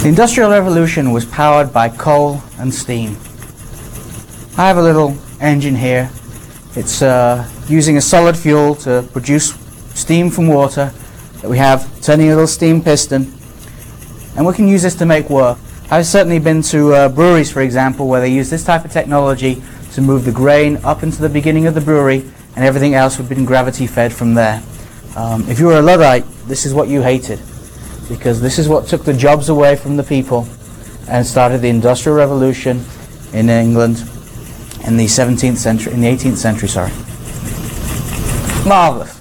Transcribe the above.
The Industrial Revolution was powered by coal and steam. I have a little engine here. It's using a solid fuel to produce steam from water that we have turning a little steam piston, and we can use this to make work. I've certainly been to breweries, for example, where they use this type of technology to move the grain up into the beginning of the brewery, and everything else would have been gravity fed from there. If you were a Luddite, this is what you hated, because this is what took the jobs away from the people and started the Industrial Revolution in England in the 17th century, in the 18th century, sorry. Marvelous.